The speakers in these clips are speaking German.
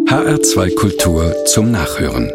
HR2 Kultur zum Nachhören.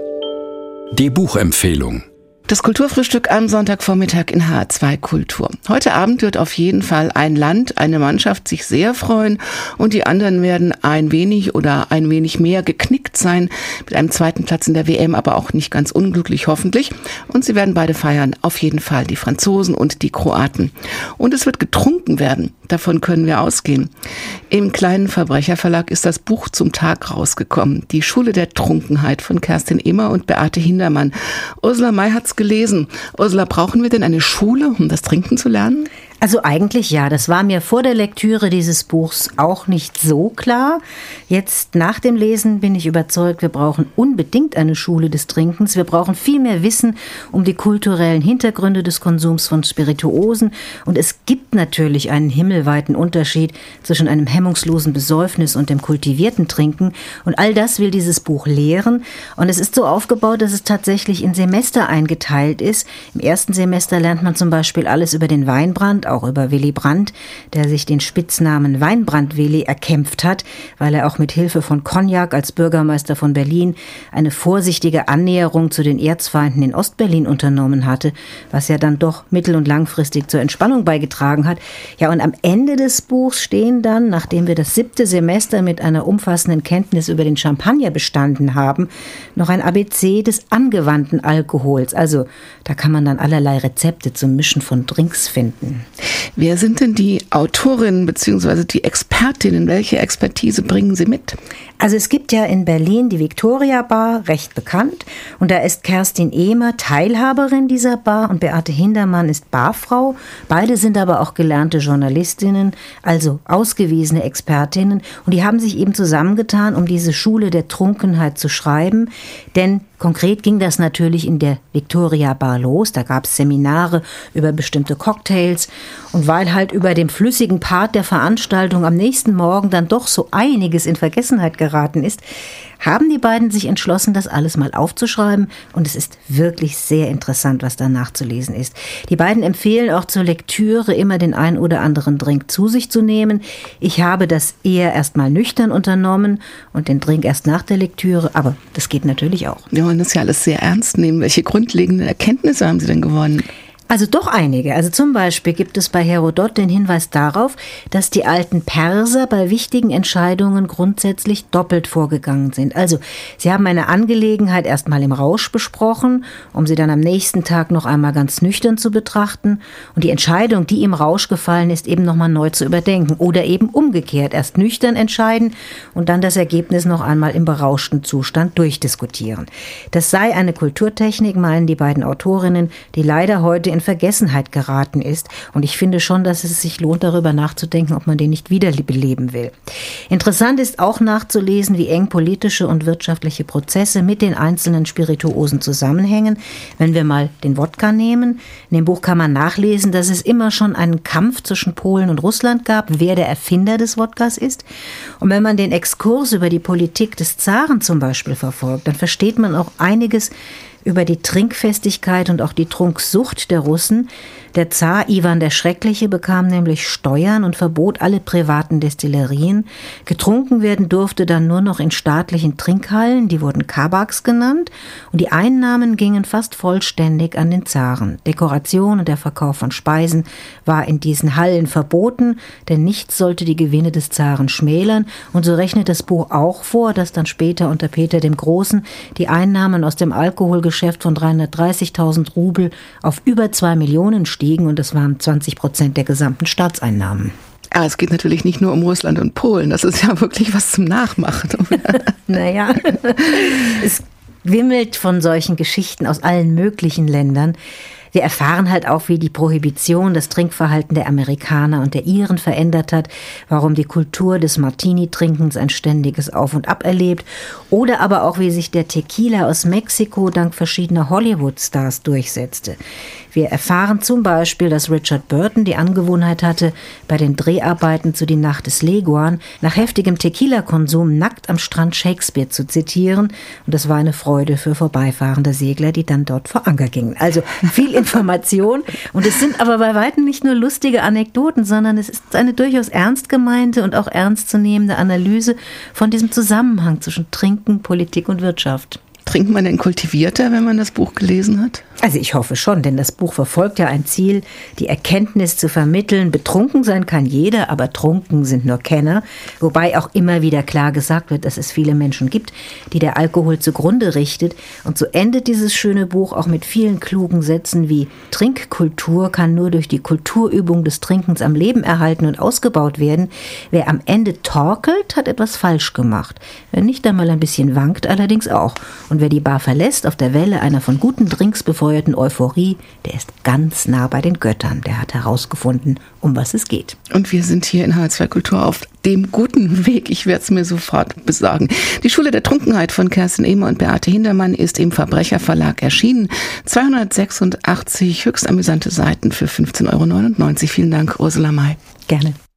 Die Buchempfehlung. Das Kulturfrühstück am Sonntagvormittag in HR2 Kultur. Heute Abend wird auf jeden Fall ein Land, eine Mannschaft sich sehr freuen und die anderen werden ein wenig oder ein wenig mehr geknickt sein mit einem zweiten Platz in der WM, aber auch nicht ganz unglücklich hoffentlich. Und sie werden beide feiern, auf jeden Fall die Franzosen und die Kroaten. Und es wird getrunken werden, davon können wir ausgehen. Im kleinen Verbrecherverlag ist das Buch zum Tag rausgekommen. Die Schule der Trunkenheit von Kerstin Immer und Beate Hindermann. Ursula May hat's gelesen. Ursula, brauchen wir denn eine Schule, um das Trinken zu lernen? Also eigentlich ja, das war mir vor der Lektüre dieses Buchs auch nicht so klar. Jetzt nach dem Lesen bin ich überzeugt, wir brauchen unbedingt eine Schule des Trinkens. Wir brauchen viel mehr Wissen um die kulturellen Hintergründe des Konsums von Spirituosen. Und es gibt natürlich einen himmelweiten Unterschied zwischen einem hemmungslosen Besäufnis und dem kultivierten Trinken. Und all das will dieses Buch lehren. Und es ist so aufgebaut, dass es tatsächlich in Semester eingeteilt ist. Im ersten Semester lernt man zum Beispiel alles über den Weinbrand, auch über Willy Brandt, der sich den Spitznamen Weinbrand-Willy erkämpft hat, weil er auch mit Hilfe von Cognac als Bürgermeister von Berlin eine vorsichtige Annäherung zu den Erzfeinden in Ostberlin unternommen hatte, was ja dann doch mittel- und langfristig zur Entspannung beigetragen hat. Ja, und am Ende des Buchs stehen dann, nachdem wir das 7. Semester mit einer umfassenden Kenntnis über den Champagner bestanden haben, noch ein ABC des angewandten Alkohols. Also da kann man dann allerlei Rezepte zum Mischen von Drinks finden. Wer sind denn die Autorinnen bzw. die Expertinnen? Welche Expertise bringen sie mit? Also es gibt ja in Berlin die Victoria Bar, recht bekannt. Und da ist Kerstin Ehmer Teilhaberin dieser Bar und Beate Hindermann ist Barfrau. Beide sind aber auch gelernte Journalistinnen, also ausgewiesene Expertinnen. Und die haben sich eben zusammengetan, um diese Schule der Trunkenheit zu schreiben. Denn konkret ging das natürlich in der Victoria Bar los. Da gab es Seminare über bestimmte Cocktails. Und weil halt über dem flüssigen Part der Veranstaltung am nächsten Morgen dann doch so einiges in Vergessenheit geraten ist, haben die beiden sich entschlossen, das alles mal aufzuschreiben. Und es ist wirklich sehr interessant, was da nachzulesen ist. Die beiden empfehlen auch zur Lektüre immer den ein oder anderen Drink zu sich zu nehmen. Ich habe das eher erst mal nüchtern unternommen und den Drink erst nach der Lektüre. Aber das geht natürlich auch. Wir wollen das ja alles sehr ernst nehmen. Welche grundlegenden Erkenntnisse haben Sie denn gewonnen? Also doch einige. Also zum Beispiel gibt es bei Herodot den Hinweis darauf, dass die alten Perser bei wichtigen Entscheidungen grundsätzlich doppelt vorgegangen sind. Also sie haben eine Angelegenheit erst mal im Rausch besprochen, um sie dann am nächsten Tag noch einmal ganz nüchtern zu betrachten und die Entscheidung, die im Rausch gefallen ist, eben noch mal neu zu überdenken oder eben umgekehrt erst nüchtern entscheiden und dann das Ergebnis noch einmal im berauschten Zustand durchdiskutieren. Das sei eine Kulturtechnik, meinen die beiden Autorinnen, die leider heute in Vergessenheit geraten ist. Und ich finde schon, dass es sich lohnt, darüber nachzudenken, ob man den nicht wiederbeleben will. Interessant ist auch nachzulesen, wie eng politische und wirtschaftliche Prozesse mit den einzelnen Spirituosen zusammenhängen. Wenn wir mal den Wodka nehmen, in dem Buch kann man nachlesen, dass es immer schon einen Kampf zwischen Polen und Russland gab, wer der Erfinder des Wodkas ist. Und wenn man den Exkurs über die Politik des Zaren zum Beispiel verfolgt, dann versteht man auch einiges über die Trinkfestigkeit und auch die Trunksucht der Russen. Der Zar Iwan der Schreckliche bekam nämlich Steuern und verbot alle privaten Destillerien. Getrunken werden durfte dann nur noch in staatlichen Trinkhallen, die wurden Kabaks genannt, und die Einnahmen gingen fast vollständig an den Zaren. Dekoration und der Verkauf von Speisen war in diesen Hallen verboten, denn nichts sollte die Gewinne des Zaren schmälern. Und so rechnet das Buch auch vor, dass dann später unter Peter dem Großen die Einnahmen aus dem Alkoholgeschäft von 330.000 Rubel auf über 2 Millionen stiegen, und das waren 20% der gesamten Staatseinnahmen. Aber es geht natürlich nicht nur um Russland und Polen, das ist ja wirklich was zum Nachmachen. Naja, es wimmelt von solchen Geschichten aus allen möglichen Ländern. Wir erfahren halt auch, wie die Prohibition das Trinkverhalten der Amerikaner und der Iren verändert hat, warum die Kultur des Martini-Trinkens ein ständiges Auf und Ab erlebt oder aber auch, wie sich der Tequila aus Mexiko dank verschiedener Hollywood-Stars durchsetzte. Wir erfahren zum Beispiel, dass Richard Burton die Angewohnheit hatte, bei den Dreharbeiten zu Die Nacht des Leguan nach heftigem Tequila-Konsum nackt am Strand Shakespeare zu zitieren. Und das war eine Freude für vorbeifahrende Segler, die dann dort vor Anker gingen. Also viel Information. Und es sind aber bei weitem nicht nur lustige Anekdoten, sondern es ist eine durchaus ernst gemeinte und auch ernstzunehmende Analyse von diesem Zusammenhang zwischen Trinken, Politik und Wirtschaft. Trinkt man denn kultivierter, wenn man das Buch gelesen hat? Also ich hoffe schon, denn das Buch verfolgt ja ein Ziel, die Erkenntnis zu vermitteln. Betrunken sein kann jeder, aber trunken sind nur Kenner. Wobei auch immer wieder klar gesagt wird, dass es viele Menschen gibt, die der Alkohol zugrunde richtet. Und so endet dieses schöne Buch auch mit vielen klugen Sätzen wie: Trinkkultur kann nur durch die Kulturübung des Trinkens am Leben erhalten und ausgebaut werden. Wer am Ende torkelt, hat etwas falsch gemacht. Wer nicht einmal ein bisschen wankt, allerdings auch. Und wer die Bar verlässt auf der Welle einer von guten Drinks befeuerten Euphorie, der ist ganz nah bei den Göttern. Der hat herausgefunden, um was es geht. Und wir sind hier in H2 Kultur auf dem guten Weg. Ich werde es mir sofort besorgen. Die Schule der Trunkenheit von Kerstin Ehmer und Beate Hindermann ist im Verbrecherverlag erschienen. 286 höchst amüsante Seiten für 15,99 €. Vielen Dank, Ursula May. Gerne.